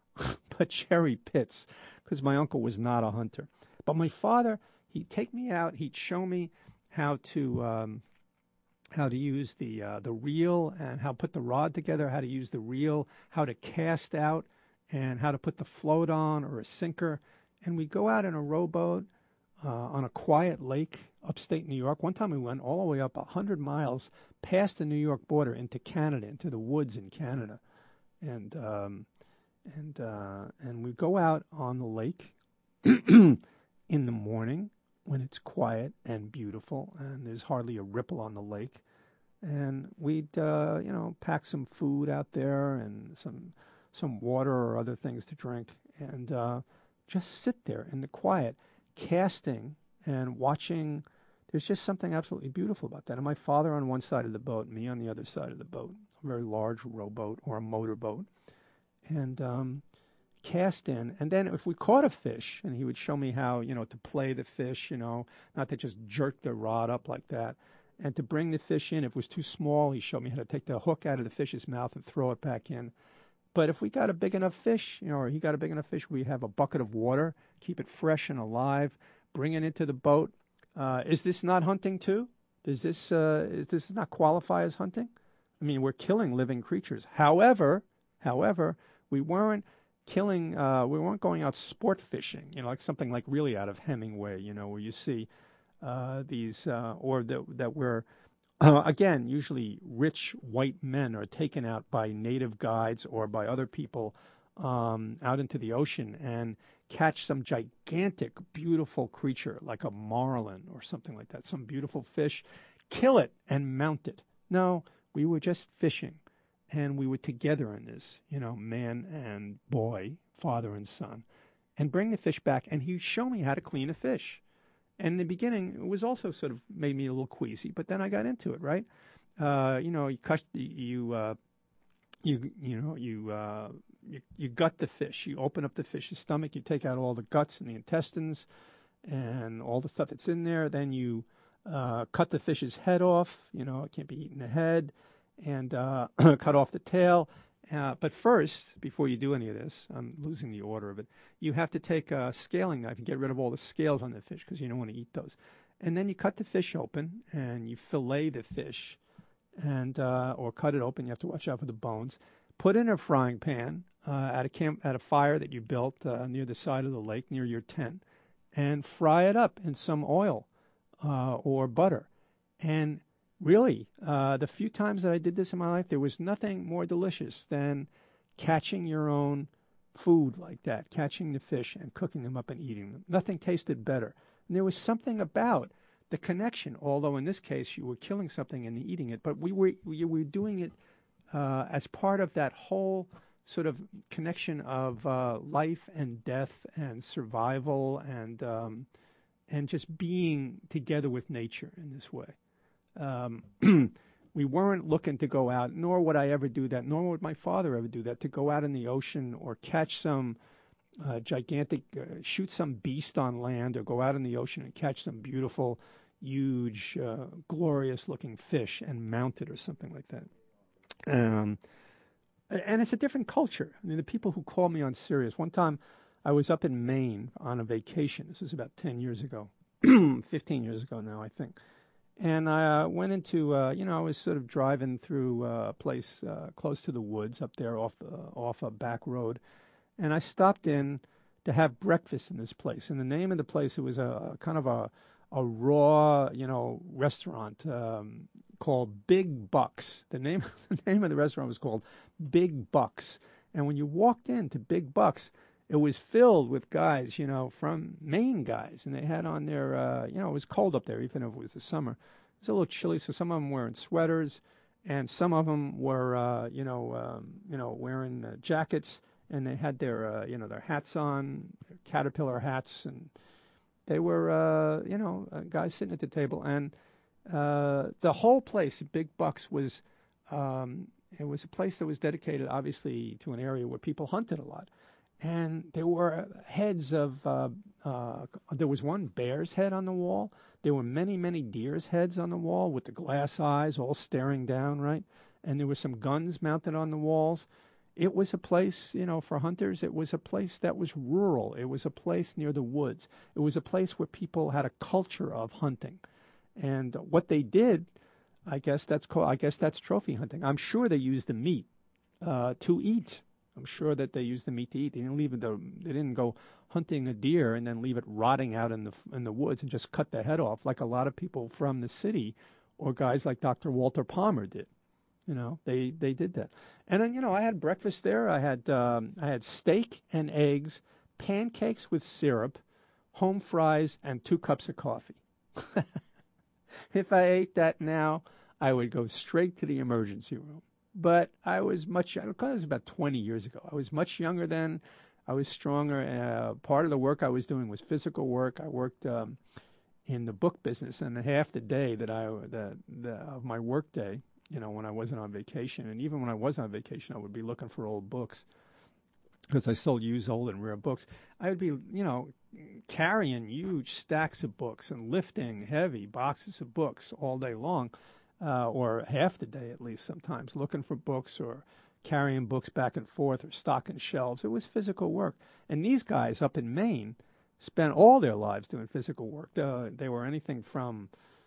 but cherry pits, because my uncle was not a hunter. But my father, he'd take me out. He'd show me how to um, how to use the uh, the reel, and how to put the rod together, how to use the reel, how to cast out, and how to put the float on or a sinker. And we'd go out in a rowboat uh, on a quiet lake upstate New York. One time we went all the way up one hundred miles past the New York border into Canada, into the woods in Canada. And um, and uh, and we go out on the lake in the morning when it's quiet and beautiful, and there's hardly a ripple on the lake. And we'd uh, you know pack some food out there and some some water or other things to drink, and uh, just sit there in the quiet, casting and watching. There's just something absolutely beautiful about that. And my father on one side of the boat, me on the other side of the boat, a very large rowboat or a motorboat, and um, cast in. And then if we caught a fish, and he would show me how, you know, to play the fish, you know, not to just jerk the rod up like that, and to bring the fish in. If it was too small, he showed me how to take the hook out of the fish's mouth and throw it back in. But if we got a big enough fish, you know, or he got a big enough fish, we have a bucket of water, keep it fresh and alive, bring it into the boat. Uh, is this not hunting too? Does this uh, is this not qualify as hunting? I mean, we're killing living creatures. However, however, we weren't killing. Uh, we weren't going out sport fishing, you know, like something like really out of Hemingway, you know, where you see uh, these, uh, or that that were uh, again usually rich white men are taken out by native guides or by other people um, out into the ocean and catch some gigantic, beautiful creature like a marlin or something like that, some beautiful fish, kill it and mount it. No, we were just fishing, and we were together in this, you know, man and boy, father and son, and bring the fish back. And he showed me how to clean a fish. And in the beginning, it was also sort of made me a little queasy, but then I got into it, right? Uh, you know, you cut, you, uh, you, you know, you, uh, you, you gut the fish. You open up the fish's stomach. You take out all the guts and the intestines and all the stuff that's in there. Then you uh, cut the fish's head off. You know, it can't be eaten the head, and uh, cut off the tail. Uh, but first, before you do any of this, I'm losing the order of it, you have to take a scaling knife and get rid of all the scales on the fish because you don't want to eat those. And then you cut the fish open and you fillet the fish, and uh, or cut it open. You have to watch out for the bones. Put in a frying pan uh, at a camp at a fire that you built uh, near the side of the lake near your tent, and fry it up in some oil uh, or butter. And really, uh, the few times that I did this in my life, there was nothing more delicious than catching your own food like that, catching the fish and cooking them up and eating them. Nothing tasted better. And there was something about the connection, although in this case you were killing something and eating it, but we were we were doing it uh, as part of that whole sort of connection of uh, life and death and survival and um, and just being together with nature in this way. Um, we weren't looking to go out, nor would I ever do that, nor would my father ever do that, to go out in the ocean or catch some uh, gigantic, uh, shoot some beast on land or go out in the ocean and catch some beautiful, huge, uh, glorious-looking fish and mount it or something like that. Um, and it's a different culture. I mean, the people who call me on Sirius. One time I was up in Maine on a vacation. This was about ten years ago, fifteen years ago now, I think. And I uh, went into, uh, you know, I was sort of driving through uh, a place uh, close to the woods up there off the off a back road, and I stopped in to have breakfast in this place. And the name of the place, it was a, a kind of a a raw, you know, restaurant um, called Big Bucks. The name the name of the restaurant was called Big Bucks. And when you walked into Big Bucks, it was filled with guys, you know, from Maine guys, and they had on their, uh, you know, it was cold up there, even if it was the summer. It was a little chilly, so some of them wearing sweaters, and some of them were, uh, you know, um, you know, wearing uh, jackets, and they had their, uh, you know, their hats on, their caterpillar hats, and they were, uh, you know, uh, guys sitting at the table, and uh, the whole place, Big Bucks, was, um, it was a place that was dedicated, obviously, to an area where people hunted a lot. And there were heads of, uh, uh, there was one bear's head on the wall. There were many, many deer's heads on the wall with the glass eyes all staring down, right? And there were some guns mounted on the walls. It was a place, you know, for hunters. It was a place that was rural. It was a place near the woods. It was a place where people had a culture of hunting. And what they did, I guess that's called, I guess that's trophy hunting. I'm sure they used the meat uh, to eat. I'm sure that they used the meat to eat. They didn't leave it. The, they didn't go hunting a deer and then leave it rotting out in the in the woods and just cut the head off like a lot of people from the city, or guys like Doctor Walter Palmer did. You know, they they did that. And then, you know, I had breakfast there. I had um, I had steak and eggs, pancakes with syrup, home fries, and two cups of coffee. If I ate that now, I would go straight to the emergency room. But I was much, it was about twenty years ago. I was much younger then. I was stronger. Uh, part of the work I was doing was physical work. I worked um, in the book business, and half the day that I, the, the, of my work day, you know, when I wasn't on vacation, and even when I was on vacation, I would be looking for old books because I sold used, old, and rare books. I would be, you know, carrying huge stacks of books and lifting heavy boxes of books all day long. Uh, or half the day at least sometimes, looking for books or carrying books back and forth or stocking shelves. It was physical work. And these guys up in Maine spent all their lives doing physical work. Uh, they were anything from,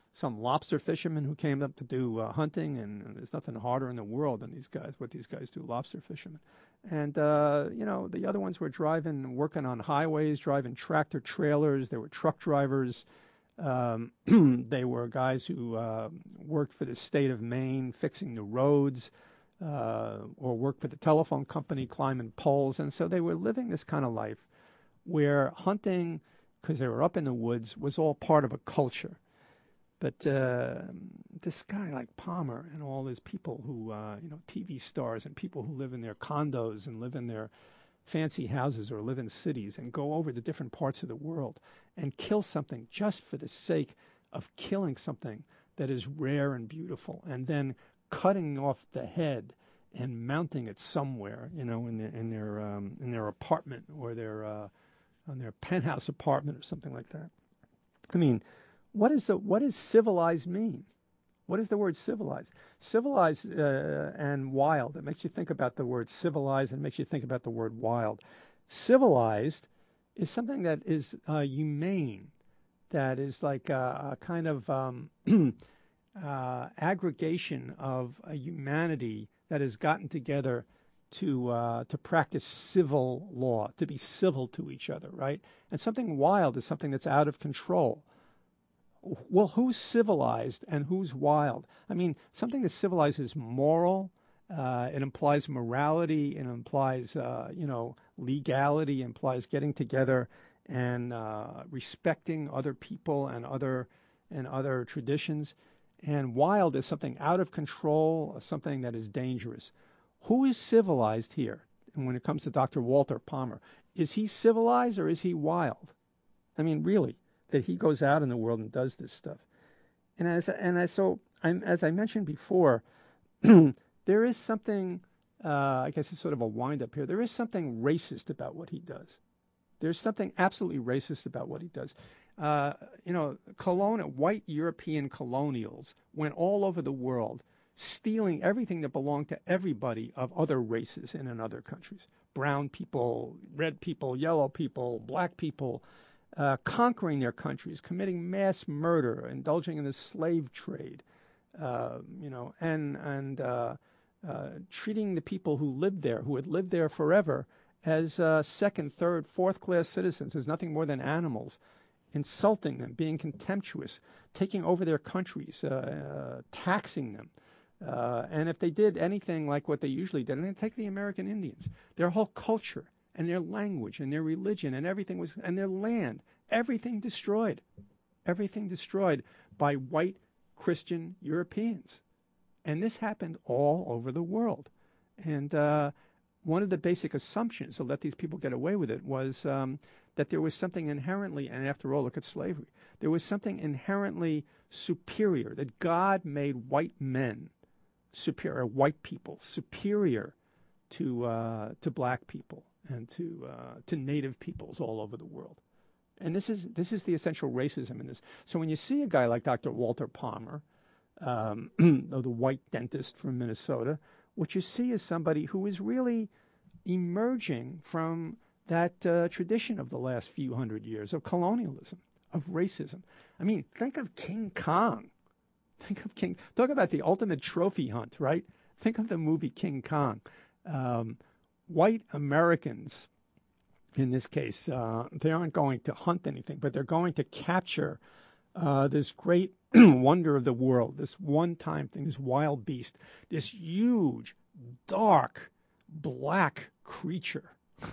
some lobster fishermen who came up to do uh, hunting, and, and there's nothing harder in the world than these guys, what these guys do, lobster fishermen. And, uh, you know, the other ones were driving, working on highways, driving tractor trailers. They were truck drivers. Um, they were guys who uh, worked for the state of Maine, fixing the roads, uh, or worked for the telephone company, climbing poles. And so they were living this kind of life where hunting, because they were up in the woods, was all part of a culture. But uh, this guy like Palmer and all these people who, uh, you know, T V stars and people who live in their condos and live in their fancy houses or live in cities and go over to different parts of the world and kill something just for the sake of killing something that is rare and beautiful, and then cutting off the head and mounting it somewhere, you know, in their in their um, in their apartment or their uh, on their penthouse apartment or something like that. I mean, what is the what does civilized mean? What does the word civilized? Civilized uh, and wild. It makes you think about the word civilized and makes you think about the word wild. Civilized is something that is uh, humane, that is like a, a kind of um, uh, aggregation of a humanity that has gotten together to uh, to practice civil law, to be civil to each other, right? And something wild is something that's out of control. Well, who's civilized and who's wild? I mean, something that's civilized is moral. Uh, it implies morality. It implies, uh, you know, legality. It implies getting together and uh, respecting other people and other and other traditions. And wild is something out of control, something that is dangerous. Who is civilized here? And when it comes to Doctor Walter Palmer, is he civilized or is he wild? I mean, really, that he goes out in the world and does this stuff. And as and I so I'm as I mentioned before, there is something. Uh, I guess it's sort of a wind up here. There is something racist about what he does. There's something absolutely racist about what he does. Uh, you know, colon, white European colonials went all over the world, stealing everything that belonged to everybody of other races in and other countries. Brown people, red people, yellow people, black people. Uh, conquering their countries, committing mass murder, indulging in the slave trade, uh, you know, and and uh, uh, treating the people who lived there, who had lived there forever, as uh, second, third, fourth-class citizens, as nothing more than animals, insulting them, being contemptuous, taking over their countries, uh, uh, taxing them. Uh, and if they did anything like what they usually did, and they take the American Indians, their whole culture and their language and their religion and everything was, and their land, everything destroyed, everything destroyed by white Christian Europeans. And this happened all over the world. And uh, one of the basic assumptions to let these people get away with it was um, that there was something inherently, and after all, look at slavery, there was something inherently superior, that God made white men superior, white people superior to uh, to black people and to uh, to native peoples all over the world. And this is this is the essential racism in this. So when you see a guy like Doctor Walter Palmer, um, the white dentist from Minnesota, what you see is somebody who is really emerging from that uh, tradition of the last few hundred years of colonialism, of racism. I mean, think of King Kong. Think of King. Talk about the ultimate trophy hunt, right? Think of the movie King Kong. Um, white Americans, in this case, uh, they aren't going to hunt anything, but they're going to capture uh, this great wonder of the world, this one-time thing, this wild beast, this huge, dark, black creature.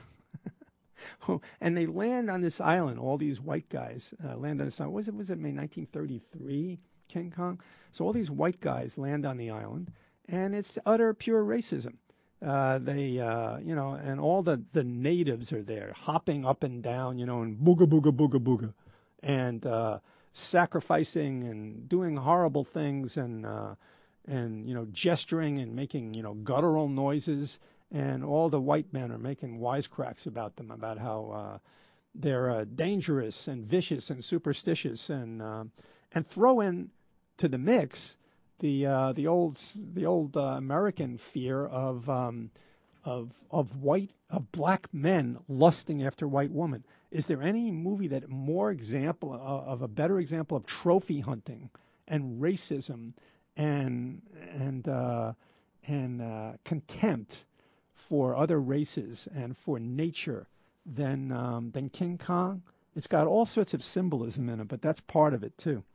And they land on this island. All these white guys uh, land on this island. Was it was it May nineteen thirty-three? King Kong. So all these white guys land on the island, and it's utter pure racism. Uh, they, uh, you know, and all the, the natives are there, hopping up and down, you know, and booga booga booga booga, and uh, sacrificing and doing horrible things, and uh, and you know, gesturing and making, you know, guttural noises, and all the white men are making wisecracks about them, about how uh, they're uh, dangerous and vicious and superstitious, and uh, and throw in to the mix the uh, the old the old uh, American fear of um, of of white of black men lusting after white women. Is there any movie that more example uh, of a better example of trophy hunting and racism and and uh, and uh, contempt for other races and for nature than um, than King Kong. It's got all sorts of symbolism in it, but that's part of it too.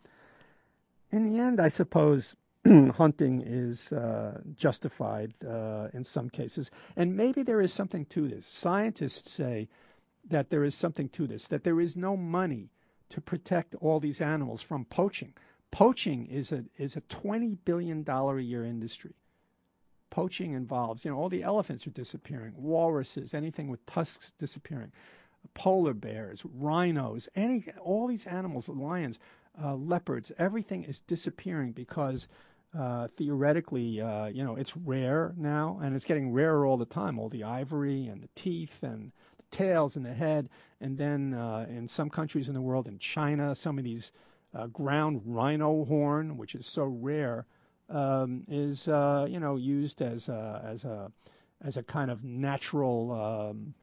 In the end, I suppose hunting is uh, justified uh, in some cases, and maybe there is something to this. Scientists say that there is something to this, that there is no money to protect all these animals from poaching. Poaching is a is a twenty billion dollars a year industry. Poaching involves, you know, all the elephants are disappearing, walruses, anything with tusks disappearing, polar bears, rhinos, any all these animals, lions, uh, leopards, everything is disappearing because uh, theoretically, uh, you know, it's rare now, and it's getting rarer all the time. All the ivory and the teeth and the tails and the head, and then uh, in some countries in the world, in China, some of these uh, ground rhino horn, which is so rare, um, is uh, you know used as a, as a as a kind of natural um,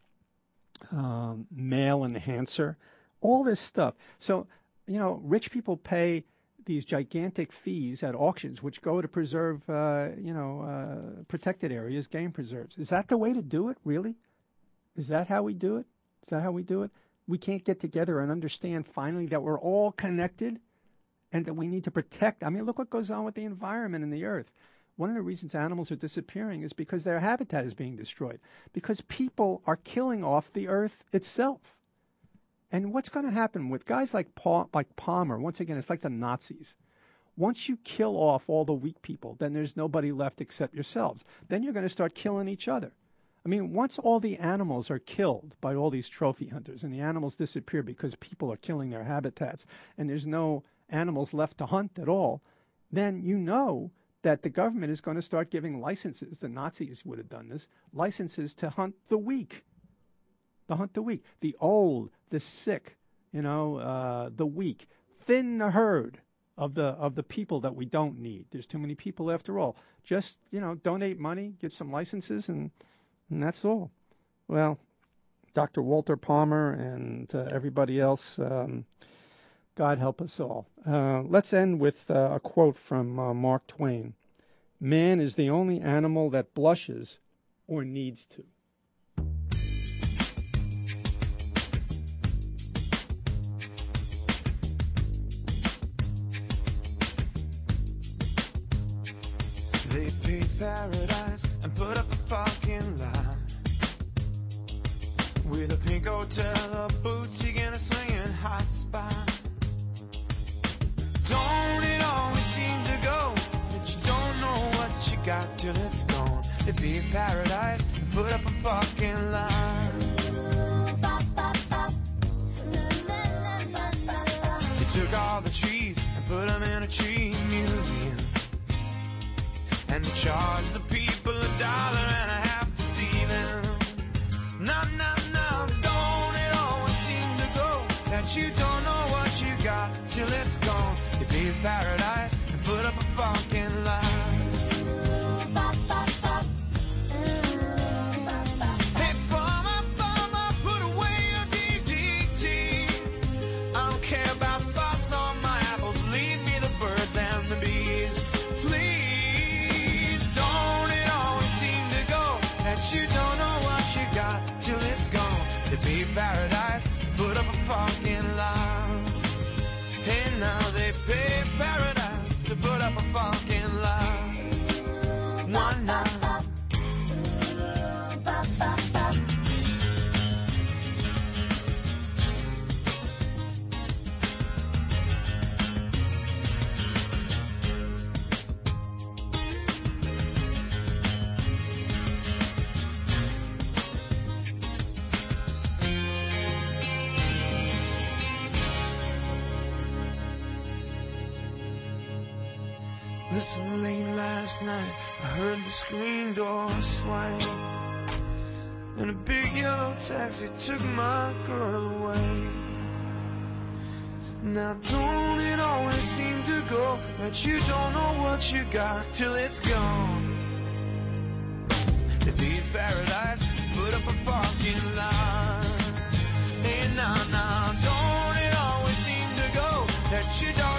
um, male enhancer. All this stuff. So you know, rich people pay these gigantic fees at auctions, which go to preserve, uh, you know, uh, protected areas, game preserves. Is that the way to do it, really? Is that how we do it? Is that how we do it? We can't get together and understand finally that we're all connected and that we need to protect. I mean, look what goes on with the environment and the earth. One of the reasons animals are disappearing is because their habitat is being destroyed, because people are killing off the earth itself. And what's going to happen with guys like Paul, like Palmer? Once again, it's like the Nazis. Once you kill off all the weak people, then there's nobody left except yourselves. Then you're going to start killing each other. I mean, once all the animals are killed by all these trophy hunters and the animals disappear because people are killing their habitats and there's no animals left to hunt at all, then you know that the government is going to start giving licenses. The Nazis would have done this, licenses to hunt the weak. To hunt the weak, the old, the sick, you know, uh, the weak. Thin the herd of the of the people that we don't need. There's too many people after all. Just, you know, donate money, get some licenses, and, and that's all. Well, Doctor Walter Palmer and uh, everybody else, um, God help us all. Uh, let's end with uh, a quote from uh, Mark Twain. Man is the only animal that blushes or needs to. Paradise and put up a fucking line with a pink hotel, a boutique, and a swinging hot spot. Don't it always seem to go that you don't know what you got till it's gone? It'd be paradise and put up a fucking line. They took all the trees and put them in a tree museum. And charge the people a dollar and a half to see them. No, no, no, don't it always seem to go that you don't know what you got till it's gone? You be paradise and put up a fucking line. Hey, farmer, farmer, put away your D D T. I don't care about spots on my apples. Leave me the birds and the bees. You don't know what you got till it's gone. To be paradise, put up a fucking line. Hey, now they pay paradise to put up a fucking line. One night. Listen, late last night, I heard the screen door swing, and a big yellow taxi took my girl away. Now don't it always seem to go that you don't know what you got till it's gone? To be in paradise, put up a fucking line. Hey, now, now, don't it always seem to go that you don't